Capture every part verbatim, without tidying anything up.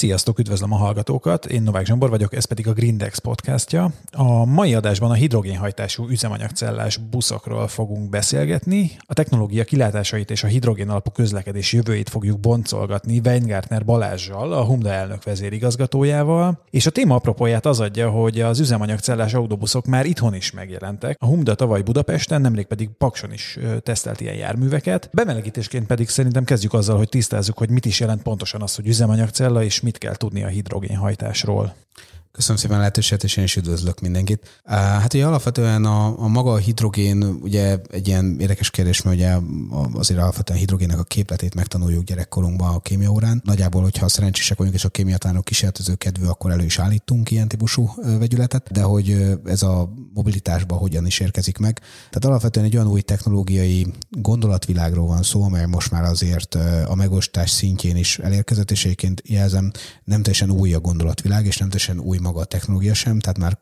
Sziasztok, üdvözlöm a hallgatókat, én Novák Zsombor vagyok, ez pedig a Grindex podcastja. A mai adásban a hidrogénhajtású üzemanyagcellás buszokról fogunk beszélgetni, a technológia kilátásait és a hidrogén alapú közlekedés jövőjét fogjuk boncolgatni Weingartner Balázssal, a Humda elnök vezérigazgatójával, és a téma apropóját az adja, hogy az üzemanyagcellás autóbuszok már itthon is megjelentek. A Humda tavaly Budapesten, nemrég pedig Pakson is tesztelt ilyen járműveket. Bemelegítésként pedig szerintem kezdjük azzal, hogy tisztázzuk, hogy mit is jelent pontosan az, hogy üzemanyagcella, és mit kell tudni a hidrogénhajtásról. Köszönöm szépen a lehetőséget, és én is üdvözlök mindenkit. Hát ugye alapvetően a, a maga a hidrogén ugye egy ilyen érdekes kérdés, mert ugye azért alapvetően a hidrogénnek a képletét megtanuljuk gyerekkorunkban a kémiaórán. Nagyjából, hogyha szerencsések vagyunk, és a kémiatánok kísérletező kedvű, akkor elő is állítunk ilyen típusú vegyületet, de hogy ez a mobilitásban hogyan is érkezik meg. Tehát alapvetően egy olyan új technológiai gondolatvilágról van szó, amely most már azért a megosztás szintjén is elérkezett, és egyébként jelzem, nem teljesen új a gondolatvilág, és nem teljesen új maga a technológia sem, tehát már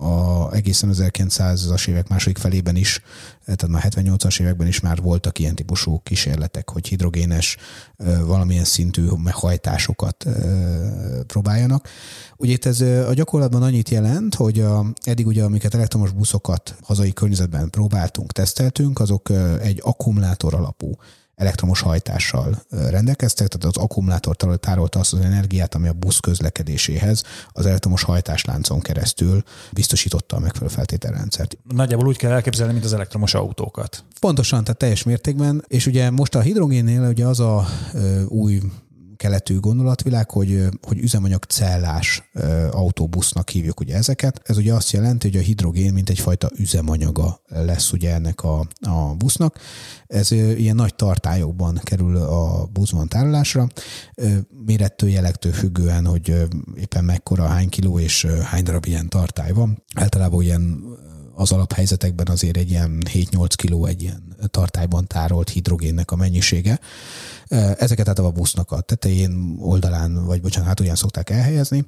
a, egészen ezerkilencszázas évek második felében is, tehát már hetvennyolcas években is már voltak ilyen típusú kísérletek, hogy hidrogénes valamilyen szintű hajtásokat próbáljanak. Ugye itt ez a gyakorlatban annyit jelent, hogy a, eddig ugye amiket elektromos buszokat hazai környezetben próbáltunk, teszteltünk, azok egy akkumulátor alapú elektromos hajtással rendelkeztek, tehát az akkumulátor tárolta azt az energiát, ami a busz közlekedéséhez az elektromos hajtásláncon keresztül biztosította a megfelelő feltételrendszert. Nagyjából úgy kell elképzelni, mint az elektromos autókat. Pontosan, tehát teljes mértékben, és ugye most a hidrogénnél ugye az a ö, új keletű gondolatvilág, hogy, hogy üzemanyagcellás autóbusznak hívjuk ugye ezeket. Ez ugye azt jelenti, hogy a hidrogén mint egyfajta üzemanyaga lesz ugye ennek a, a busznak. Ez ilyen nagy tartályokban kerül a buszban tárolásra, mérettől, jelektől függően, hogy éppen mekkora, hány kiló és hány darab ilyen tartály van. Általában ilyen az alaphelyzetekben azért egy ilyen hét-nyolc kiló egy ilyen tartályban tárolt hidrogénnek a mennyisége. Ezeket hát a busznak a tetején, oldalán, vagy bocsánat, hát olyan szokták elhelyezni,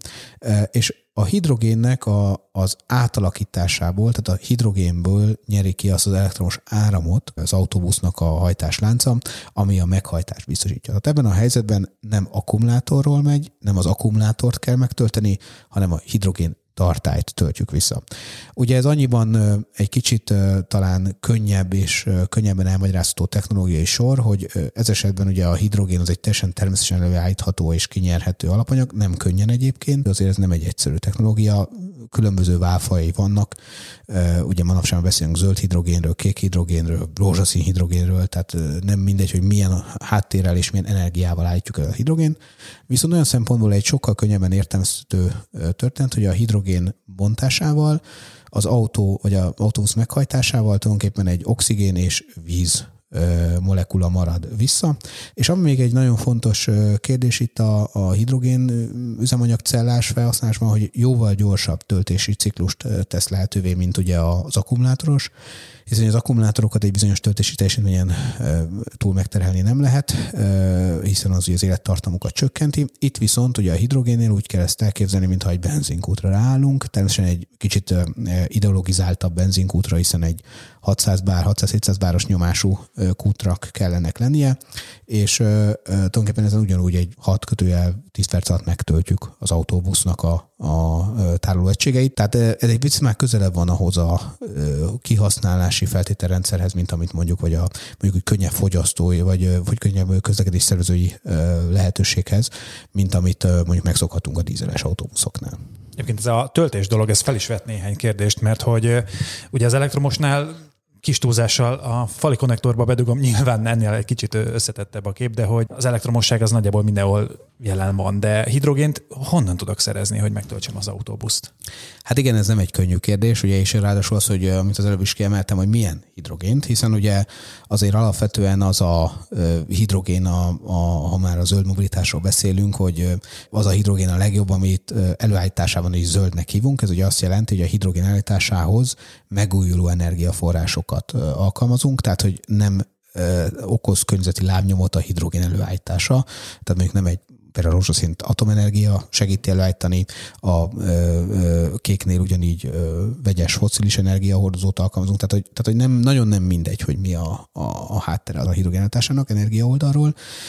és a hidrogénnek a, az átalakításából, tehát a hidrogénből nyeri ki azt az elektromos áramot az autóbusznak a hajtáslánca, ami a meghajtást biztosítja. Tehát ebben a helyzetben nem akkumulátorról megy, nem az akkumulátort kell megtölteni, hanem a hidrogén tartályt töltjük vissza. Ugye ez annyiban egy kicsit talán könnyebb és könnyebben elmagyarázható technológiai sor, hogy ez esetben ugye a hidrogén az egy teljesen természetesen előállítható és kinyerhető alapanyag, nem könnyen egyébként, azért ez nem egy egyszerű technológia, különböző válfajai vannak, ugye manapság beszélünk zöld hidrogénről, kék hidrogénről, rózsaszín hidrogénről, tehát nem mindegy, hogy milyen háttérrel és milyen energiával állítjuk el a hidrogén, viszont olyan szempontból egy sokkal könnyebben értelmezhető történet, hogy a hidrogén bontásával az autó, vagy az autóbusz meghajtásával tulajdonképpen egy oxigén és víz molekula marad vissza. És ami még egy nagyon fontos kérdés itt a, a hidrogén üzemanyagcellás felhasználásban, hogy jóval gyorsabb töltési ciklust tesz lehetővé, mint ugye az akkumulátoros, hiszen az akkumulátorokat egy bizonyos töltési teljesítményen túl megterhelni nem lehet, hiszen az ugye az élettartamukat csökkenti. Itt viszont ugye a hidrogénnél úgy kell ezt elképzelni, mintha egy benzinkútra ráállunk, természetesen egy kicsit ideologizáltabb benzinkútra, hiszen egy hatszáz bár, hatszáz-hétszáz báros nyomású kútrak kell ennek lennie, és tulajdonképpen ezen ugyanúgy egy hat kötőjel tíz perc alatt megtöltjük az autóbusznak a, a tárolóegységeit. Tehát ez egy picit már közelebb van ahhoz a kihasználási feltételrendszerhez, mint amit mondjuk, vagy a mondjuk egy könnyebb fogyasztói, vagy, vagy könnyebb közlekedés szervezői lehetőséghez, mint amit mondjuk megszokhatunk a dízeles autóbuszoknál. Egyébként ez a töltés dolog, ez fel is vet néhány kérdést, mert hogy ugye az elektromosnál kis túlzással a fali konnektorba bedugom, nyilván ennél egy kicsit összetettebb a kép, de hogy az elektromosság az nagyjából mindenhol jelen van, de hidrogént honnan tudok szerezni, hogy megtöltsem az autóbuszt? Hát igen, ez nem egy könnyű kérdés, ugye, és ráadásul az, hogy amit az előbb is kiemeltem, hogy milyen hidrogént, hiszen ugye azért alapvetően az a hidrogén, a, a, ha már a zöld mobilitásról beszélünk, hogy az a hidrogén a legjobb, amit előállításában is zöldnek hívunk, ez ugye azt jelenti, hogy a hidrogén előállításához megújuló energiaforrásokat alkalmazunk, tehát hogy nem okoz környezeti lábnyomot a hidrogén előállítása, tehát mondjuk nem egy például a rózsaszínt atomenergia segíti előállítani, a ö, ö, kéknél ugyanígy ö, vegyes fosszilis energiahordozót alkalmazunk, tehát hogy, tehát, hogy nem, nagyon nem mindegy, hogy mi a, a, a háttere az a hidrogén előállításának energia oldalról.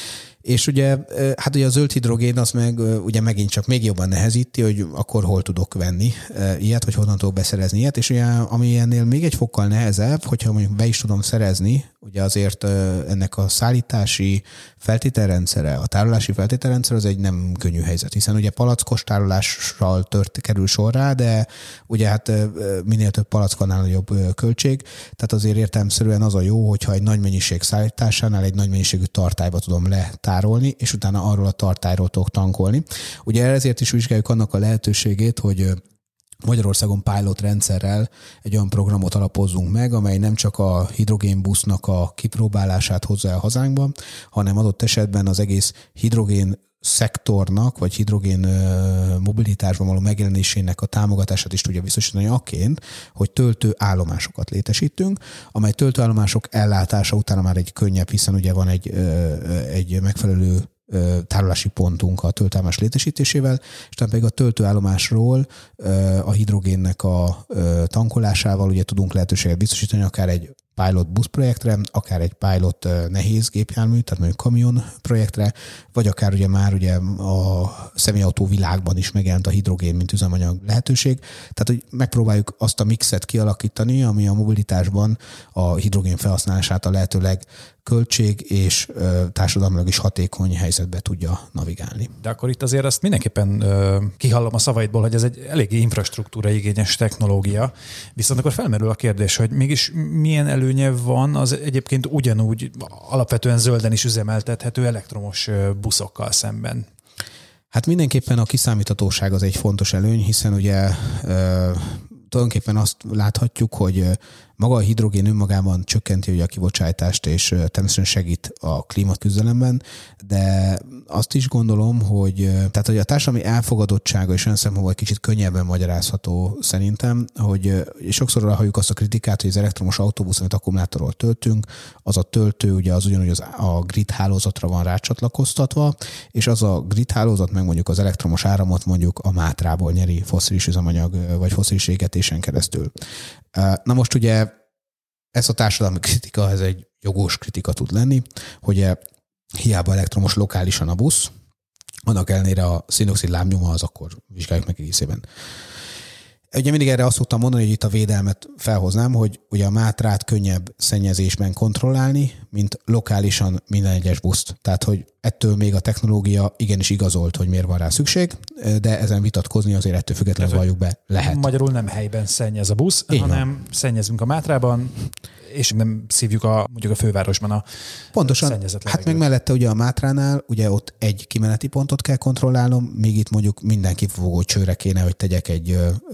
És ugye, hát ugye a zöld hidrogén az meg ugye megint csak még jobban nehezíti, hogy akkor hol tudok venni ilyet, vagy honnan tudok beszerezni ilyet, és ugye ami ennél még egy fokkal nehezebb, hogyha mondjuk be is tudom szerezni, ugye azért ennek a szállítási feltételrendszere, a tárolási feltételrendszer az egy nem könnyű helyzet, hiszen ugye palackos tárolással tört, kerül sor rá, de ugye hát minél több palack, annál nagyobb költség, tehát azért értelemszerűen az a jó, hogyha egy nagy mennyiség szállításánál egy nagy mennyiségű tartályba tudom letárolni, és utána arról a tartályról tudok tankolni. Ugye ezért is vizsgáljuk annak a lehetőségét, hogy Magyarországon pilot rendszerrel egy olyan programot alapozzunk meg, amely nem csak a hidrogénbusznak a kipróbálását hozza el hazánkba, hanem adott esetben az egész hidrogén szektornak, vagy hidrogén mobilitásban való megjelenésének a támogatását is tudja biztosítani akként, hogy töltőállomásokat létesítünk, amely töltőállomások ellátása utána már egy könnyebb, hiszen ugye van egy, egy megfelelő tárolási pontunk a töltőállomás létesítésével, és tehát pedig a töltőállomásról a hidrogénnek a tankolásával ugye tudunk lehetőséget biztosítani akár egy pilot buszprojektre, akár egy pilot nehéz gépjármű, tehát mondjuk kamion projektre, vagy akár ugye már ugye a személyautó világban is megjelent a hidrogén, mint üzemanyag lehetőség. Tehát, hogy megpróbáljuk azt a mixet kialakítani, ami a mobilitásban a hidrogén felhasználását a lehetőleg költség és társadalmilag is hatékony helyzetbe tudja navigálni. De akkor itt azért azt mindenképpen ö, kihallom a szavaidból, hogy ez egy eléggé infrastruktúra igényes technológia, viszont akkor felmerül a kérdés, hogy mégis milyen előnye van az egyébként ugyanúgy alapvetően zölden is üzemeltethető elektromos buszokkal szemben? Hát mindenképpen a kiszámíthatóság az egy fontos előny, hiszen ugye ö, tulajdonképpen azt láthatjuk, hogy maga a hidrogén önmagában csökkenti ugye a kibocsátást, és természetesen segít a klímaküzdelemben, de azt is gondolom, hogy, tehát, hogy a társadalmi elfogadottsága is olyan szempontból egy kicsit könnyebben magyarázható szerintem, hogy sokszor halljuk azt a kritikát, hogy az elektromos autóbusz, amit akkumulátorról töltünk, az a töltő ugye az ugyanúgy az a grid hálózatra van rácsatlakoztatva, és az a grid hálózat meg mondjuk az elektromos áramot mondjuk a Mátrából nyeri fosszilis üzemanyag vagy fosszilis égetésen keresztül. Na most ugye ez a társadalmi kritika, ez egy jogos kritika tud lenni, hogy hiába elektromos lokálisan a busz, annak ellenére a széndioxid lábnyoma az akkor vizsgáljuk meg egészében. Ugye mindig erre azt szoktam mondani, hogy itt a védelmet felhoznám, hogy ugye a Mátrát könnyebb szennyezésben kontrollálni, mint lokálisan minden egyes buszt. Tehát, hogy ettől még a technológia igenis igazolt, hogy miért van rá szükség, de ezen vitatkozni azért ettől függetlenül valljuk be lehet. Magyarul nem helyben szennyez a busz, így hanem van. Szennyezünk a Mátrában, és nem szívjuk a, mondjuk a fővárosban a pontosan, szennyezett hát meg mellette ugye a Mátránál, ugye ott egy kimeneti pontot kell kontrollálnom, még itt mondjuk minden kifogó csőre kéne, hogy tegyek egy,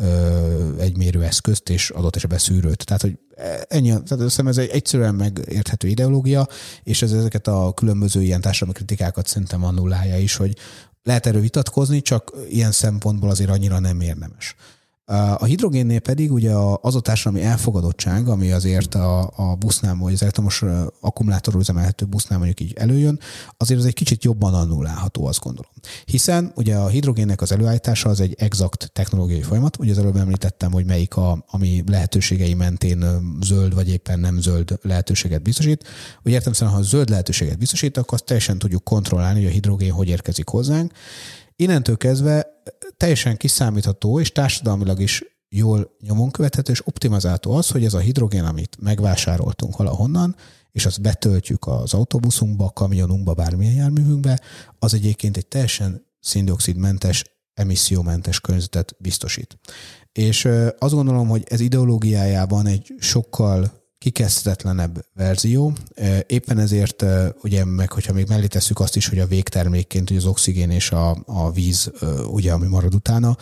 ö, egy mérőeszközt, és adott esetben szűrőt. Tehát, hogy ennyi, tehát azt ez egy egyszerűen megérthető ideológia, és ez ezeket a különböző ilyen társadalmi kritikákat szerintem annulálja is, hogy lehet erről vitatkozni, csak ilyen szempontból azért annyira nem érdemes. A hidrogénnél pedig ugye az a társadalmi elfogadottság, ami azért a, a busznál, vagy az elektromos akkumulátorról üzemelhető busznál mondjuk így előjön, azért az egy kicsit jobban annulálható, azt gondolom. Hiszen ugye a hidrogénnek az előállítása az egy exakt technológiai folyamat, ugye az előbb említettem, hogy melyik a, ami lehetőségei mentén zöld, vagy éppen nem zöld lehetőséget biztosít. Ugye értelemszerűen, ha zöld lehetőséget biztosít, akkor azt teljesen tudjuk kontrollálni, hogy a hidrogén hogy érkezik hozzánk. Innentől kezdve teljesen kiszámítható és társadalmilag is jól nyomon követhető és optimizálható az, hogy ez a hidrogén, amit megvásároltunk valahonnan, és azt betöltjük az autóbuszunkba, a kamionunkba, bármilyen járművünkbe, az egyébként egy teljesen széndioxidmentes, emissziómentes környezetet biztosít. És azt gondolom, hogy ez ideológiájában egy sokkal kikezdhetetlenebb verzió. Éppen ezért, ugye meg, hogyha még mellé tesszük azt is, hogy a végtermékként ugye az oxigén és a, a víz, ugye, ami marad utána,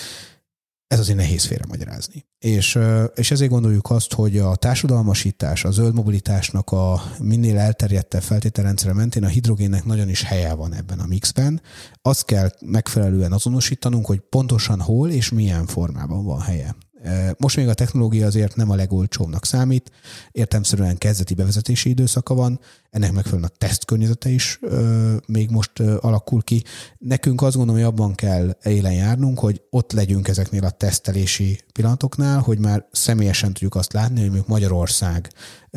ez azért nehéz félremagyarázni. És, és ezért gondoljuk azt, hogy a társadalmasítás, a zöld mobilitásnak a minél elterjedtebb feltételrendszere mentén a hidrogénnek nagyon is helye van ebben a mixben. Azt kell megfelelően azonosítanunk, hogy pontosan hol és milyen formában van helye. Most még a technológia azért nem a legolcsóbbnak számít, értelemszerűen kezdeti bevezetési időszaka van, ennek megfelelően a tesztkörnyezete is ö, még most ö, alakul ki. Nekünk azt gondolom, hogy abban kell élen járnunk, hogy ott legyünk ezeknél a tesztelési pillanatoknál, hogy már személyesen tudjuk azt látni, hogy mondjuk Magyarország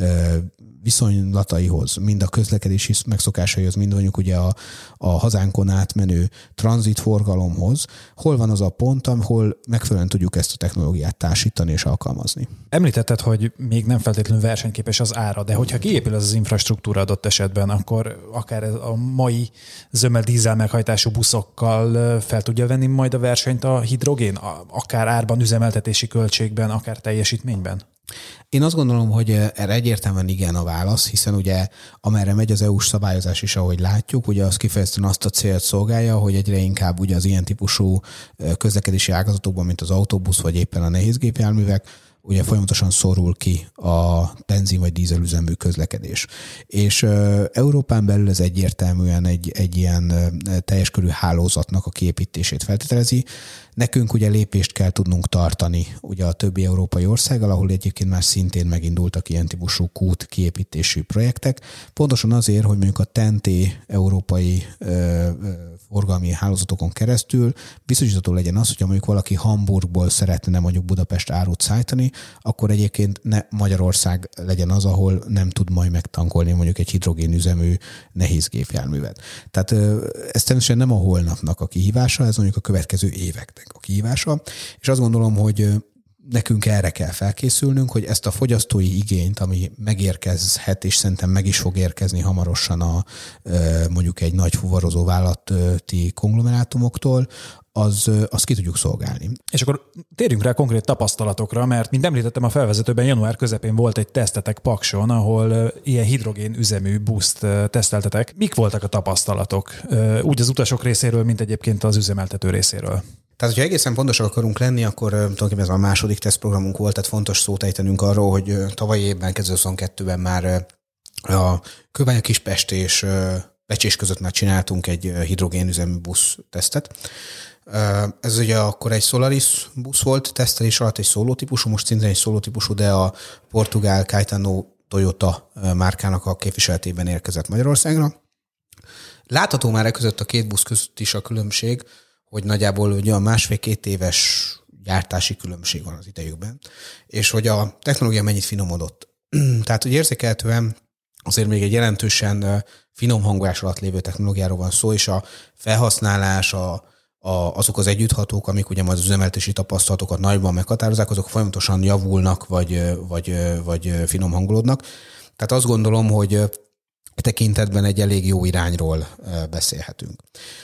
viszonylataihoz, mind a közlekedési megszokásaihoz, mind mondjuk ugye a, a hazánkon átmenő tranzitforgalomhoz, hol van az a pont, ahol megfelelően tudjuk ezt a technológiát társítani és alkalmazni. Említetted, hogy még nem feltétlenül versenyképes az ára, de hogyha kiépül az az infrastruktúra adott esetben, akkor akár a mai zömmel dízel meghajtású buszokkal fel tudja venni majd a versenyt a hidrogén, akár árban, üzemeltetési költségben, akár teljesítményben? Én azt gondolom, hogy erre egyértelműen igen a válasz, hiszen ugye amerre megy az é u-s szabályozás is, ahogy látjuk, ugye az kifejezetten azt a célt szolgálja, hogy egyre inkább ugye az ilyen típusú közlekedési ágazatokban, mint az autóbusz vagy éppen a nehézgépjárművek, ugye folyamatosan szorul ki a benzin vagy dízelüzemű közlekedés. És Európán belül ez egyértelműen egy, egy ilyen teljes körű hálózatnak a kiépítését feltételezi. Nekünk ugye lépést kell tudnunk tartani ugye a többi európai országgal, ahol egyébként már szintén megindultak ilyen típusú kút kiépítésű projektek. Pontosan azért, hogy mondjuk a té en té európai ö, ö, forgalmi hálózatokon keresztül biztosítható legyen az, hogyha mondjuk valaki Hamburgból szeretne mondjuk Budapest árut szállítani, akkor egyébként ne Magyarország legyen az, ahol nem tud majd megtankolni mondjuk egy hidrogénüzemű nehézgépjárművet. Tehát ez természetesen nem a holnapnak a kihívása, ez mondjuk a következő éveknek a kihívása, és azt gondolom, hogy nekünk erre kell felkészülnünk, hogy ezt a fogyasztói igényt, ami megérkezhet, és szerintem meg is fog érkezni hamarosan a mondjuk egy nagy fuvarozó vállalati konglomerátumoktól, az, azt ki tudjuk szolgálni. És akkor térjünk rá konkrét tapasztalatokra, mert mint említettem a felvezetőben, január közepén volt egy tesztetek Pakson, ahol ilyen hidrogén üzemű buszt teszteltetek. Mik voltak a tapasztalatok? Úgy az utasok részéről, mint egyébként az üzemeltető részéről? Tehát, hogyha egészen pontosak akarunk lenni, akkor tulajdonképpen ez a második tesztprogramunk volt, tehát fontos szót ejtenünk arról, hogy tavalyi évben, kétezer-huszonkettőben már a Kőbánya Kispest és Becsés között már csináltunk egy hidrogénüzemű busz tesztet. Ez ugye akkor egy Solaris busz volt, tesztelés alatt egy szólótípusú, most szintén egy szólótípusú, de a portugál Caetano Toyota márkának a képviseletében érkezett Magyarországra. Látható már e között a két busz között is a különbség, hogy nagyjából ugye a másfél-két éves gyártási különbség van az idejükben, és hogy a technológia mennyit finomodott. Tehát, hogy érzékelhetően azért még egy jelentősen finom hangolás alatt lévő technológiáról van szó, és a felhasználás, a, a, azok az együtthatók, amik ugye majd az üzemeltetési tapasztalatokat nagyban meghatározzák, azok folyamatosan javulnak, vagy, vagy, vagy finom hangolódnak. Tehát azt gondolom, hogy e tekintetben egy elég jó irányról beszélhetünk.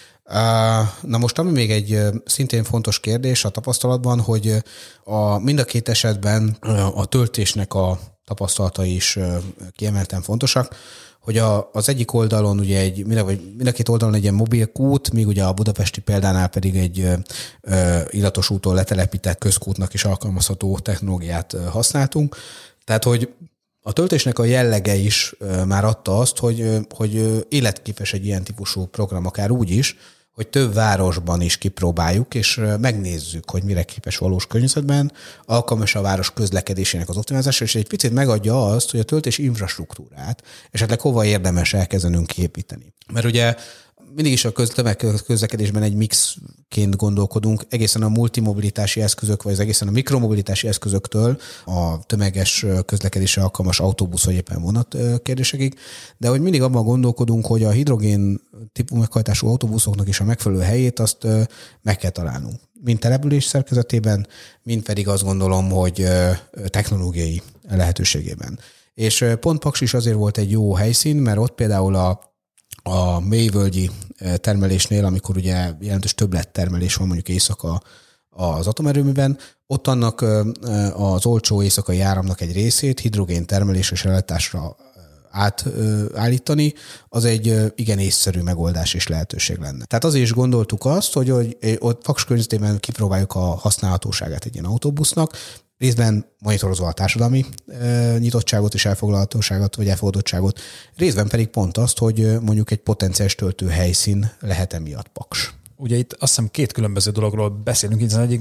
Na most, ami még egy szintén fontos kérdés a tapasztalatban, hogy a, mind a két esetben a töltésnek a tapasztalatai is kiemelten fontosak, hogy a, az egyik oldalon ugye egy, mind, mind a két oldalon egy ilyen mobilkút, míg ugye a budapesti példánál pedig egy ö, illatos úton letelepített közkútnak is alkalmazható technológiát használtunk. Tehát, hogy a töltésnek a jellege is már adta azt, hogy, hogy életképes egy ilyen típusú program, akár úgy is, hogy több városban is kipróbáljuk, és megnézzük, hogy mire képes valós környezetben, alkalmas a város közlekedésének az optimizálása, és egy picit megadja azt, hogy a töltés infrastruktúrát esetleg hova érdemes elkezdenünk kiépíteni. Mert ugye mindig is a tömegközlekedésben egy mixként gondolkodunk, egészen a multimobilitási eszközök, vagy az egészen a mikromobilitási eszközöktől a tömeges közlekedésre alkalmas autóbusz, vagy éppen vonat kérdésekig, de hogy mindig abban gondolkodunk, hogy a hidrogén típú meghajtású autóbuszoknak is a megfelelő helyét azt meg kell találnunk. Mind település szerkezetében, mind pedig azt gondolom, hogy technológiai lehetőségében. És pont Paks is azért volt egy jó helyszín, mert ott például a a mélyvölgyi termelésnél, amikor ugye jelentős többlettermelés van mondjuk éjszaka az atomerőműben, ott annak az olcsó éjszakai áramnak egy részét hidrogén termelésre és ellátásra átállítani, az egy igen észszerű megoldás és lehetőség lenne. Tehát azért is gondoltuk azt, hogy, hogy ott Paks környezetében kipróbáljuk a használhatóságát egy ilyen autóbusznak, részben monitorozva a társadalmi e, nyitottságot és elfoglalhatóságot, vagy elfogadottságot, részben pedig pont azt, hogy mondjuk egy potenciális töltő helyszín lehet emiatt Paks. Ugye itt azt hiszem két különböző dologról beszélünk, hiszen egyik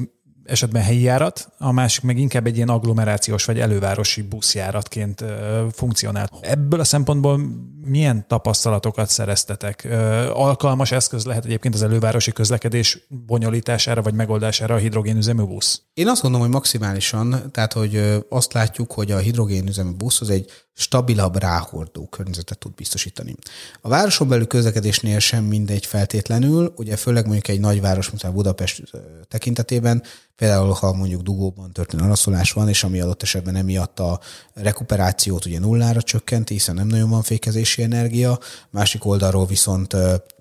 esetben helyi járat, a másik meg inkább egy ilyen agglomerációs vagy elővárosi buszjáratként funkcionál. Ebből a szempontból milyen tapasztalatokat szereztetek? Alkalmas eszköz lehet egyébként az elővárosi közlekedés bonyolítására vagy megoldására a hidrogénüzemű busz? Én azt gondolom, hogy maximálisan, tehát hogy azt látjuk, hogy a hidrogénüzemű busz az egy stabilabb ráhordó környezetet tud biztosítani. A városon belül közlekedésnél sem mindegy feltétlenül, ugye főleg mondjuk egy nagyváros, mint a Budapest tekintetében, például ha mondjuk dugóban történő araszolás van, és ami adott esetben emiatt a rekuperációt ugye nullára csökkenti, hiszen nem nagyon van fékezési energia, másik oldalról viszont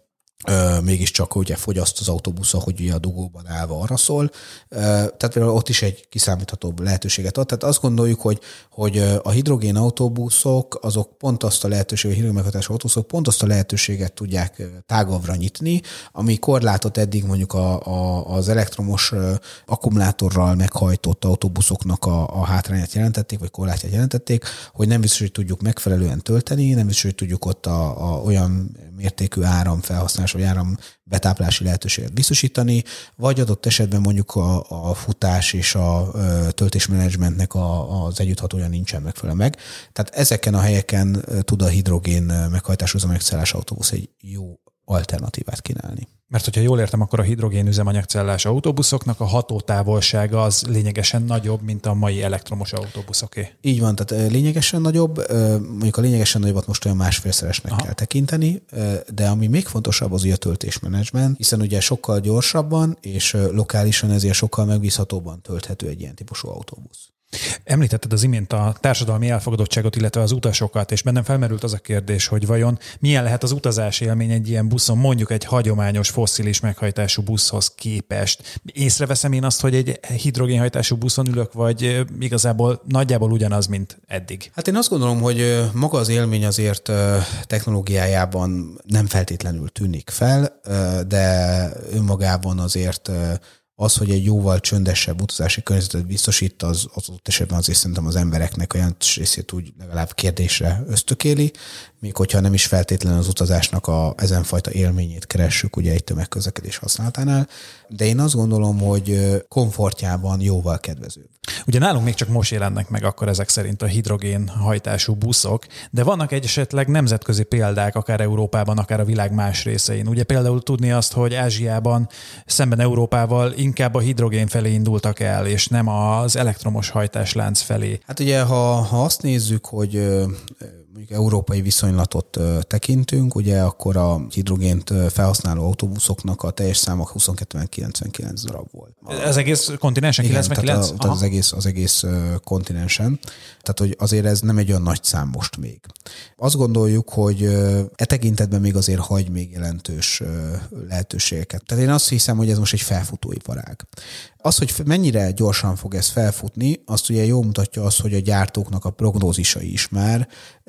Ö, mégiscsak ugye fogyaszt az autóbusz, hogy ugye a dugóban állva araszol. Ö, tehát például ott is egy kiszámíthatóbb lehetőséget ad. Tehát azt gondoljuk, hogy, hogy a hidrogén autóbuszok, azok pont azt a lehetőséget, a hidrogén meghatású autóbuszok pont azt a lehetőséget tudják tágabbra nyitni, ami korlátot eddig mondjuk a, a, az elektromos akkumulátorral meghajtott autóbuszoknak a, a hátrányát jelentették, vagy korlátját jelentették, hogy nem biztos, hogy tudjuk megfelelően tölteni, nem biztos, hogy tudjuk ott a, a, olyan mértékű áram felhasználás, vagy áram betáplási lehetőséget biztosítani, vagy adott esetben mondjuk a, a futás és a töltésmenedzsmentnek a, az együtthatója nincsen megfelelő meg. Tehát ezeken a helyeken tud a hidrogén meghajtású üzemanyagcellás autóbusz egy jó alternatívát kínálni. Mert hogyha jól értem, akkor a hidrogén üzemanyagcellás autóbuszoknak a hatótávolsága az lényegesen nagyobb, mint a mai elektromos autóbuszoké. Így van, tehát lényegesen nagyobb, mondjuk a lényegesen nagyobbat most olyan másfélszeresnek Aha. kell tekinteni, de ami még fontosabb az ugye a töltésmenedzsment, hiszen ugye sokkal gyorsabban és lokálisan ezért sokkal megbízhatóbban tölthető egy ilyen típusú autóbusz. Említetted az imént a társadalmi elfogadottságot, illetve az utasokat, és bennem felmerült az a kérdés, hogy vajon milyen lehet az utazás élmény egy ilyen buszon, mondjuk egy hagyományos fosszilis meghajtású buszhoz képest. Észreveszem én azt, hogy egy hidrogénhajtású buszon ülök, vagy igazából nagyjából ugyanaz, mint eddig? Hát én azt gondolom, hogy maga az élmény azért technológiájában nem feltétlenül tűnik fel, de önmagában azért az, hogy egy jóval csöndesebb utazási környezetet biztosít, az az ott esetben azért szerintem az embereknek olyan részét úgy legalább kérdésre ösztökéli, még hogyha nem is feltétlenül az utazásnak a ezenfajta élményét keressük ugye egy tömegközlekedés használatánál, de én azt gondolom, hogy komfortjában jóval kedvezőbb. Ugye nálunk még csak most jelennek meg akkor ezek szerint a hidrogén hajtású buszok, de vannak egy esetleg nemzetközi példák, akár Európában, akár a világ más részein. Ugye például tudni azt, hogy Ázsiában szemben Európával inkább a hidrogén felé indultak el, és nem az elektromos hajtáslánc felé. Hát ugye, ha, ha azt nézzük, hogy mondjuk európai viszonylatot tekintünk, ugye akkor a hidrogént felhasználó autóbuszoknak a teljes számok huszonkettőben kilencvenkilenc darab volt. Ez egész kontinensen kilencvenkilenc? Tehát, a, tehát az egész, az egész kontinensen. Tehát, hogy azért ez nem egy olyan nagy szám most még. Azt gondoljuk, hogy e tekintetben még azért hagy még jelentős lehetőségeket. Tehát én azt hiszem, hogy ez most egy felfutóiparág. Az, hogy mennyire gyorsan fog ez felfutni, azt ugye jól mutatja az, hogy a gyártóknak a prognózisai is már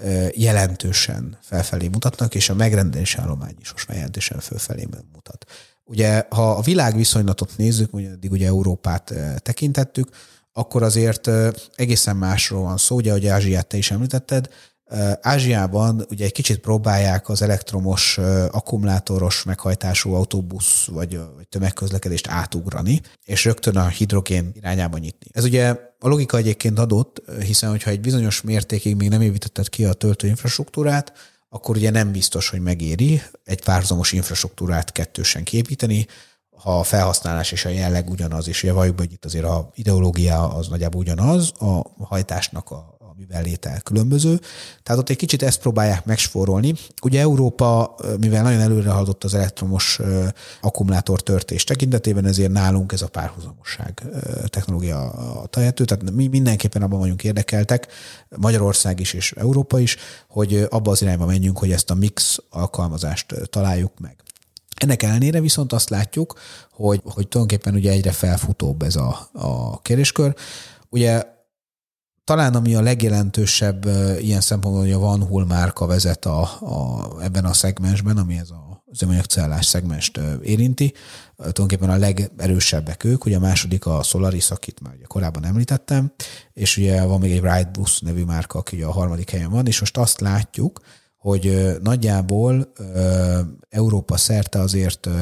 jelentősen felfelé mutatnak, és a megrendelési állomány is most már jelentősen fölfelé mutat. Ugye, ha a világviszonylatot nézzük, ugye eddig ugye Európát tekintettük, akkor azért egészen másról van szó, ugye, ahogy Ázsiát te is említetted, Ázsiában ugye egy kicsit próbálják az elektromos, akkumulátoros meghajtású autóbusz vagy, vagy tömegközlekedést átugrani, és rögtön a hidrogén irányába nyitni. Ez ugye a logika egyébként adott, hiszen hogyha egy bizonyos mértékig még nem építetted ki a töltőinfrastruktúrát, akkor ugye nem biztos, hogy megéri egy párhuzamos infrastruktúrát kettősen kiépíteni, ha a felhasználás és a jelleg ugyanaz, és ugye valljuk be, hogy itt azért a ideológia az nagyjából ugyanaz, a hajtásnak a mivel létel különböző. Tehát ott egy kicsit ezt próbálják megspórolni. Ugye Európa, mivel nagyon előre haladott az elektromos akkumulátor törtés tekintetében, ezért nálunk ez a párhuzamosság technológia tehető. Tehát mi mindenképpen abban vagyunk érdekeltek, Magyarország is és Európa is, hogy abba az irányba menjünk, hogy ezt a mix alkalmazást találjuk meg. Ennek ellenére viszont azt látjuk, hogy, hogy tulajdonképpen ugye egyre felfutóbb ez a, a kérdéskör. Ugye talán ami a legjelentősebb ilyen szempontból, hogy a Van Hool márka vezet a, a, ebben a szegmensben, ami ez a üzemanyagcellás szegmest érinti. Tulajdonképpen a legerősebbek ők, ugye a második a Solaris, akit már ugye korábban említettem, és ugye van még egy Wrightbus nevű márka, aki ugye a harmadik helyen van, és most azt látjuk, hogy nagyjából Európa szerte azért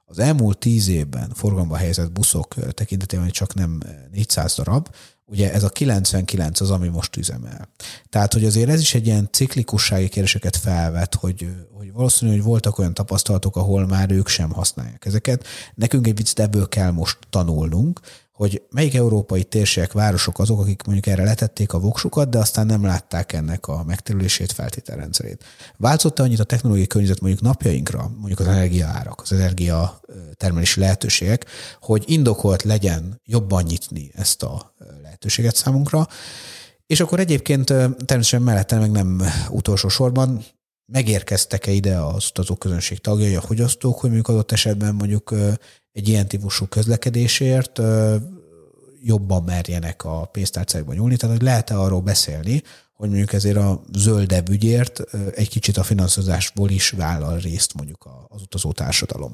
az elmúlt tíz évben forgalomba helyezett buszok tekintetében csak nem négyszáz darab, ugye ez a kilencvenkilenc az, ami most üzemel. Tehát, hogy azért ez is egy ilyen ciklikussági kérdéseket felvet, hogy, hogy valószínű, hogy voltak olyan tapasztalatok, ahol már ők sem használják ezeket. Nekünk egy picit ebből kell most tanulnunk, hogy melyik európai térségek, városok azok, akik mondjuk erre letették a voksukat, de aztán nem látták ennek a megtérülését, feltételrendszerét. Változott annyit a technológiai környezet mondjuk napjainkra, mondjuk az energiaárak, az energia termelési lehetőségek, hogy indokolt legyen jobban nyitni ezt a lehetőséget számunkra, és akkor egyébként természetesen mellette meg nem utolsó sorban megérkeztek-e ide az utazóközönség tagjai, a fogyasztók, hogy mondjuk adott esetben mondjuk egy ilyen típusú közlekedésért jobban merjenek a pénztárcákban nyúlni, tehát hogy lehet-e arról beszélni, hogy mondjuk ezért a zöldebb ügyért egy kicsit a finanszírozásból is vállal részt mondjuk az utazó társadalom.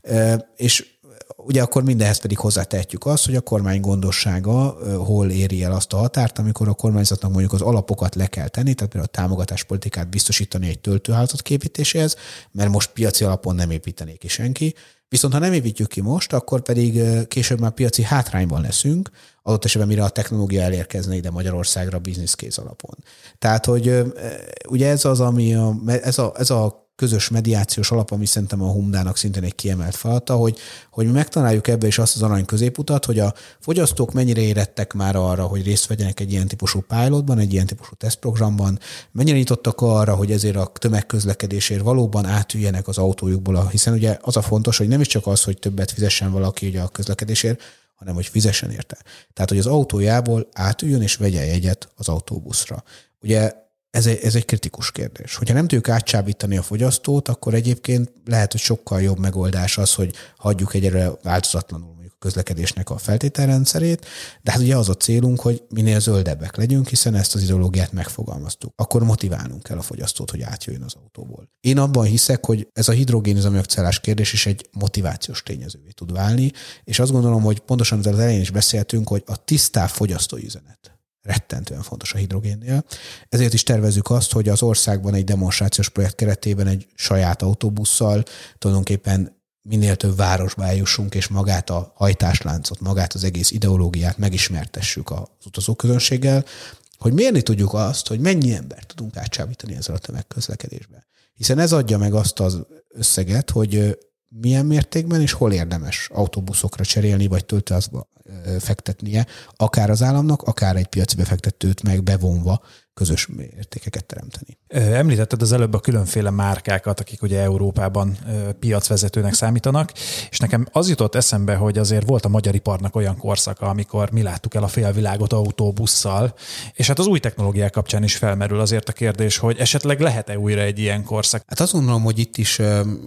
És ugye akkor mindenhez pedig hozzátehetjük azt, hogy a kormány gondossága hol éri el azt a határt, amikor a kormányzatnak mondjuk az alapokat le kell tenni, tehát például a támogatáspolitikát biztosítani egy töltőhálózat képítéséhez, mert most piaci alapon nem építené ki senki. Viszont ha nem építjük ki most, akkor pedig később már piaci hátrányban leszünk, adott esetben mire a technológia elérkezne ide Magyarországra business case alapon. Tehát, hogy ugye ez az, ami a, ez a, ez a közös mediációs alap, ami szerintem a Humdának szintén egy kiemelt feladata, hogy, hogy mi megtaláljuk ebbe is azt az arany középutat, hogy a fogyasztók mennyire érettek már arra, hogy részt vegyenek egy ilyen típusú pilotban, egy ilyen típusú tesztprogramban, mennyire nyitottak arra, hogy ezért a tömegközlekedésért valóban átüljenek az autójukból, hiszen ugye az a fontos, hogy nem is csak az, hogy többet fizessen valaki ugye a közlekedésért, hanem hogy fizessen érte. Tehát, hogy az autójából átüljön és vegye jegyet az autóbuszra. Ugye Ez egy, ez egy kritikus kérdés. Hogyha nem tudjuk átcsábítani a fogyasztót, akkor egyébként lehet, hogy sokkal jobb megoldás az, hogy hagyjuk egyre változatlanul mondjuk a közlekedésnek a feltételrendszerét, de hát ugye az a célunk, hogy minél zöldebbek legyünk, hiszen ezt az ideológiát megfogalmaztuk. Akkor motiválnunk kell a fogyasztót, hogy átjöjjön az autóból. Én abban hiszek, hogy ez a hidrogén üzemanyagcellás kérdés is egy motivációs tényezővé tud válni, és azt gondolom, hogy pontosan az elején is beszéltünk, hogy a tisztább fogyasztói üzenet rettentően fontos a hidrogénnél. Ezért is tervezzük azt, hogy az országban egy demonstrációs projekt keretében egy saját autóbusszal tulajdonképpen minél több városba eljussunk, és magát a hajtásláncot, magát az egész ideológiát megismertessük az utazóközönséggel, hogy mérni tudjuk azt, hogy mennyi embert tudunk átcsábítani ezzel a tömegközlekedésben. Hiszen ez adja meg azt az összeget, hogy milyen mértékben és hol érdemes autóbuszokra cserélni, vagy töltőházba fektetnie, akár az államnak, akár egy piaci befektetőt meg bevonva közös értékeket teremteni. Említetted az előbb a különféle márkákat, akik ugye Európában piacvezetőnek számítanak, és nekem az jutott eszembe, hogy azért volt a magyar iparnak olyan korszaka, amikor mi láttuk el a félvilágot autóbusszal, és hát az új technológiák kapcsán is felmerül azért a kérdés, hogy esetleg lehet-e újra egy ilyen korszak? Hát azt gondolom, hogy itt is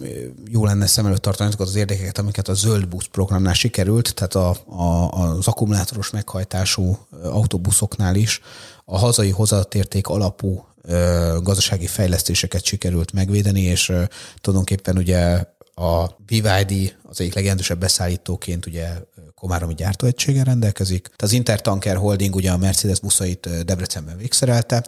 jó lenne szem előtt tartani azokat az érdekeket, amiket a zöld busz programnál sikerült, tehát a, a, az akkumulátoros meghajtású autóbuszoknál is a hazai hozzáadott alapú ö, gazdasági fejlesztéseket sikerült megvédeni, és ö, tulajdonképpen ugye a bé vé i dé az egyik legjelentősebb beszállítóként ugye komáromi gyártóegységgel rendelkezik. Tehát az Intertanker Holding ugye a Mercedes buszait Debrecenben végszerelte,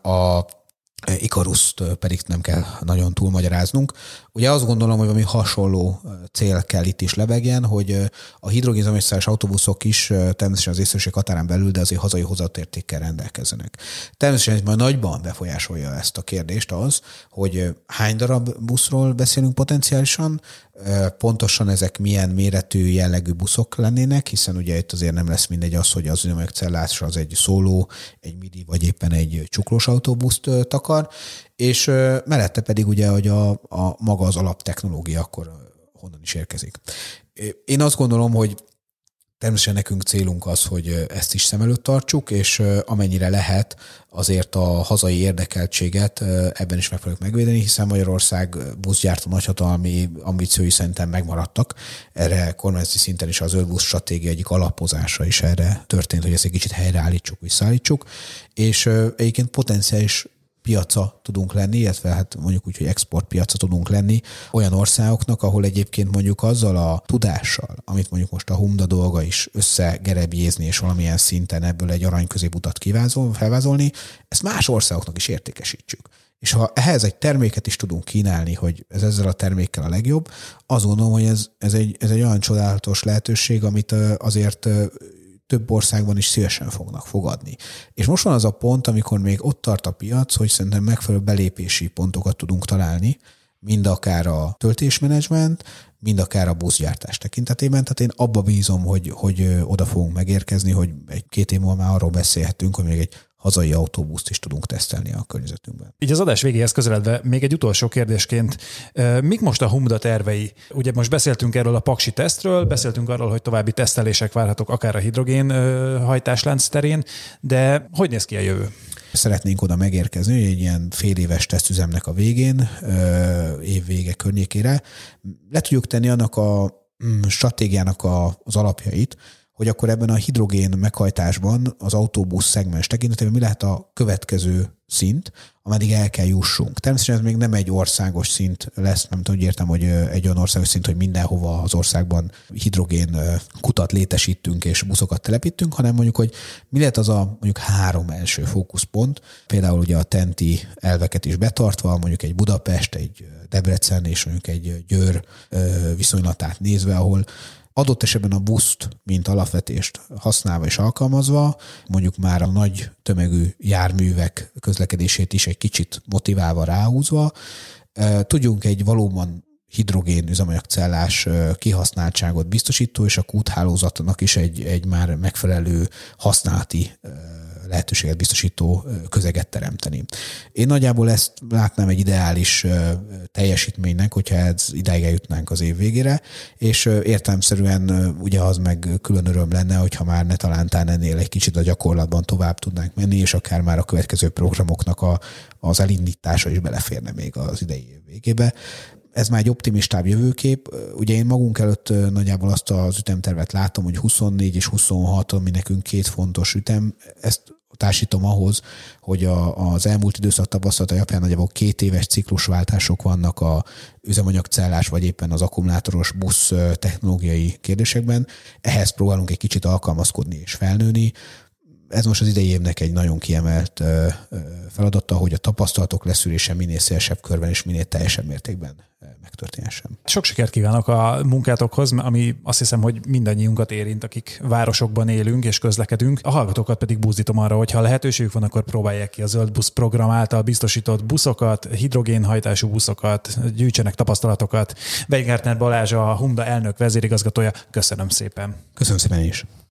a Icaruszt pedig nem kell nagyon túlmagyaráznunk. Ugye azt gondolom, hogy valami hasonló cél kell itt is lebegjen, hogy a hidrogénüzemanyagcellás autóbuszok is természetesen az észszerűség határán belül, de azért hazai hozzáadott rendel-kezzenek. Természetesen majd nagyban befolyásolja ezt a kérdést az, hogy hány darab buszról beszélünk potenciálisan, pontosan ezek milyen méretű, jellegű buszok lennének, hiszen ugye itt azért nem lesz mindegy az, hogy az üzemanyagcellás az egy szóló, egy midi vagy éppen egy csuklós autóbuszt takar, és mellette pedig ugye, hogy a, a maga az alaptechnológia akkor honnan is érkezik. Én azt gondolom, hogy természetesen nekünk célunk az, hogy ezt is szem előtt tartsuk, és amennyire lehet, azért a hazai érdekeltséget ebben is meg fogjuk megvédeni, hiszen Magyarország buszgyártó nagyhatalmi ambíciói szerintem megmaradtak. Erre kormányzati szinten is a zöld busz stratégia egyik alapozása is erre történt, hogy ezt egy kicsit helyreállítsuk, visszaállítsuk, és egyébként potenciális piaca tudunk lenni, illetve hát mondjuk úgy, hogy exportpiaca tudunk lenni olyan országoknak, ahol egyébként mondjuk azzal a tudással, amit mondjuk most a Humda dolga is összegerebjézni, és valamilyen szinten ebből egy arany középutat kivázol, felvázolni, ezt más országoknak is értékesítsük. És ha ehhez egy terméket is tudunk kínálni, hogy ez ezzel a termékkel a legjobb, azt gondolom, hogy ez, ez, egy, ez egy olyan csodálatos lehetőség, amit azért több országban is szívesen fognak fogadni. És most van az a pont, amikor még ott tart a piac, hogy szerintem megfelelő belépési pontokat tudunk találni, mind akár a töltésmenedzsment, mind akár a buszgyártás tekintetében. Tehát én abba bízom, hogy, hogy oda fogunk megérkezni, hogy egy-két év múlva már arról beszélhetünk, hogy még egy hazai autóbuszt is tudunk tesztelni a környezetünkben. Így az adás végéhez közeledve még egy utolsó kérdésként, mik most a Humda tervei? Ugye most beszéltünk erről a paksi tesztről, beszéltünk arról, hogy további tesztelések várhatók akár a hidrogén hajtáslánc terén, de hogy néz ki a jövő? Szeretnénk oda megérkezni, hogy egy ilyen fél éves tesztüzemnek a végén, év vége környékére le tudjuk tenni annak a stratégiának a, az alapjait, hogy akkor ebben a hidrogén meghajtásban az autóbusz szegmens tekintetében mi lehet a következő szint, ameddig el kell jussunk. Természetesen ez még nem egy országos szint lesz, nem tudom, hogy értem, hogy egy olyan országos szint, hogy mindenhova az országban hidrogén kutat létesítünk és buszokat telepítünk, hanem mondjuk, hogy mi lehet az a mondjuk három első fókuszpont, például ugye a tenti elveket is betartva, mondjuk egy Budapest, egy Debrecen és mondjuk egy Győr viszonylatát nézve, ahol adott esetben a buszt, mint alapvetést használva és alkalmazva, mondjuk már a nagy tömegű járművek közlekedését is egy kicsit motiválva, ráhúzva, tudjunk egy valóban hidrogén üzemanyagcellás kihasználtságot biztosító, és a kúthálózatnak is egy, egy már megfelelő használati lehetőséget biztosító közeget teremteni. Én nagyjából ezt látnám egy ideális teljesítménynek, hogyha ez idáig eljutnánk az év végére, és értelemszerűen ugye az meg külön öröm lenne, hogyha már ne talántán ennél egy kicsit a gyakorlatban tovább tudnánk menni, és akár már a következő programoknak a, az elindítása is beleférne még az idei év végébe. Ez már egy optimistább jövőkép. Ugye én magunk előtt nagyjából azt az ütemtervet látom, hogy huszonnégy és huszonhat, ami nekünk két fontos ütem. Ezt társítom ahhoz, hogy a, az elmúlt időszak tapasztalata alapján nagyjából két éves ciklusváltások vannak a üzemanyagcellás vagy éppen az akkumulátoros busz technológiai kérdésekben. Ehhez próbálunk egy kicsit alkalmazkodni és felnőni. Ez most az idei évnek egy nagyon kiemelt feladata, hogy a tapasztalatok leszűrése minél szélesebb körben és minél teljesebb mértékben megtörténhessen. Sok sikert kívánok a munkátokhoz, ami azt hiszem, hogy mindannyiunkat érint, akik városokban élünk és közlekedünk. A hallgatókat pedig buzdítom arra, hogy ha lehetőségük van, akkor próbálják ki a Zöld Busz program által biztosított buszokat, hidrogénhajtású buszokat, gyűjtsenek tapasztalatokat. Weingärtner Balázs, a Humda elnök vezérigazgatója. Köszönöm szépen. Köszönöm szépen is.